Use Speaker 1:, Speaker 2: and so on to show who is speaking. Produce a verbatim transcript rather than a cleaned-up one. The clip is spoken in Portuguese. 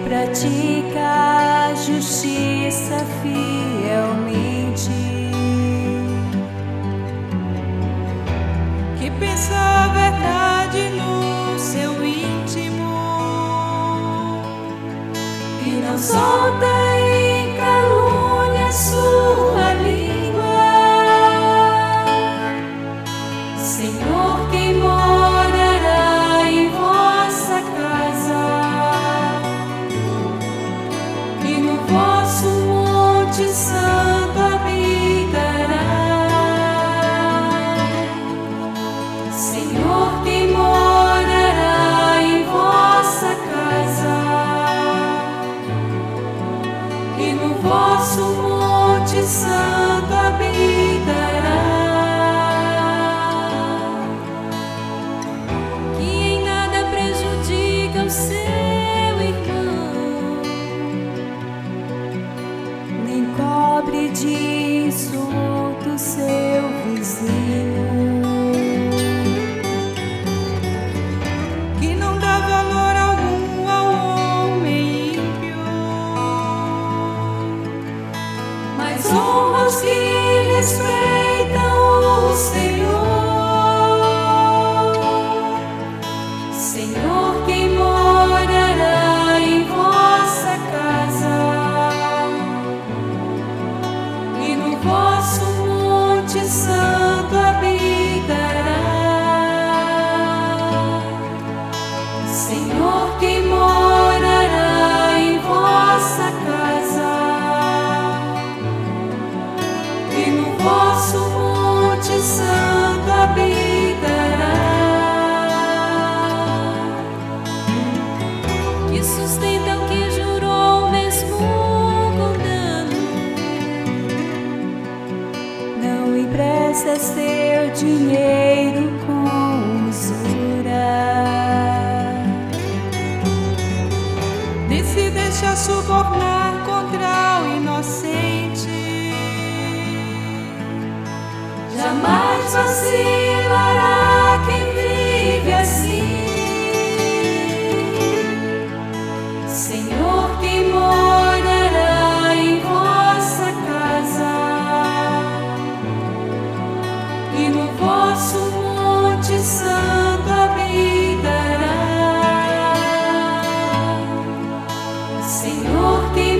Speaker 1: pratica a justiça fielmente,
Speaker 2: que pensa a verdade no seu íntimo
Speaker 1: e não solta em calúnia sua língua. Senhor, quem morará em vossa casa e no vosso monte santo habitará. Senhor, quem morará em vossa casa e no vosso monte santo habitará. Que em nada prejudica o seu irmão, nem cobre de insulto seu vizinho,
Speaker 2: que não dá valor algum ao homem ímpio,
Speaker 1: mas honra os que respeitam o Senhor. Senhor, quem morará em vossa casa e no vosso monte santo habitará. Senhor, quem morará em vossa casa e no vosso monte santo habitará. Que sustenta o que jurou mesmo com dano, não empresta seu dinheiro com usura,
Speaker 2: nem se deixa subornar contra o inocente,
Speaker 1: jamais vacilará quem vive assim. Senhor, quem morará em vossa casa e no vosso monte santo habitará. Senhor, quem